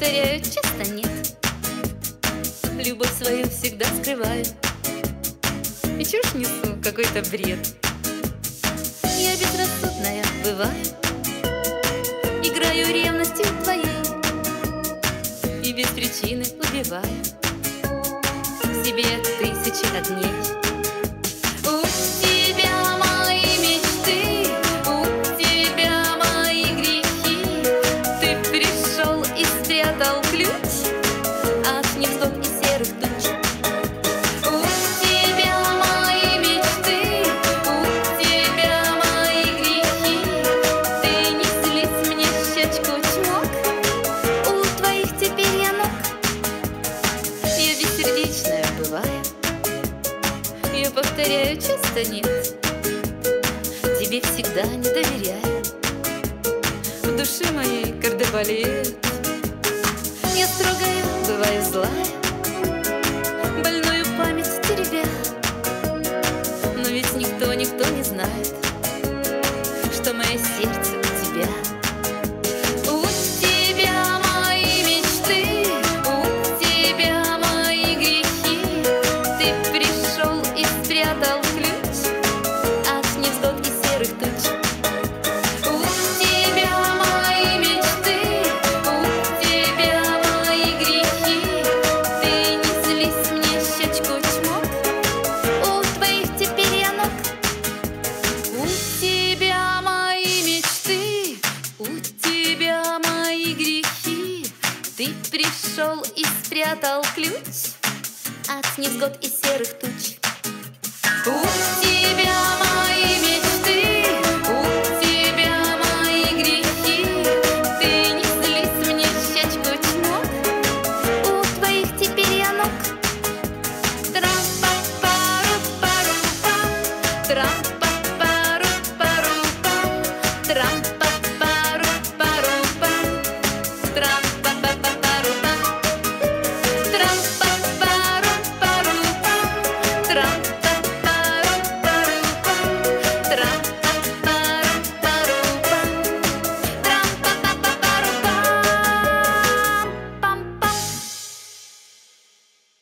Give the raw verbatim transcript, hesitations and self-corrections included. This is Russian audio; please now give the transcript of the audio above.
повторяю, часто нет. Любовь свою всегда скрываю и чушь несу, какой-то бред. Я безрассудная бываю, играю ревностью твоей и без причины убиваю в себе тысячи огней. У тебя мои мечты, у тебя мои грехи. Ты пришел и спрятал ключ от невзгод и серых туч. У тебя мои мечты, у тебя мои грехи. Ты не злись мне, щечку чмок, у твоих теперь я ног. Я бессердечная бываю, я повторяю, часто нет. Тебе всегда не доверяю, в душе моей кардебалет. Я строгая, бываю злая, больную память теребя. Но ведь никто, никто не знает, что мое сердце у тебя. У тебя мои мечты, у тебя мои грехи. Ты пришел и спрятал ключ от невзгод и серых туч. У тебя мои мечты, у тебя мои грехи. Ты не злись мне, щечку чмок, у твоих теперь я ног. У тебя мои мечты, у тебя мои грехи. Ты пришел и спрятал ключ от невзгод и серых туч. У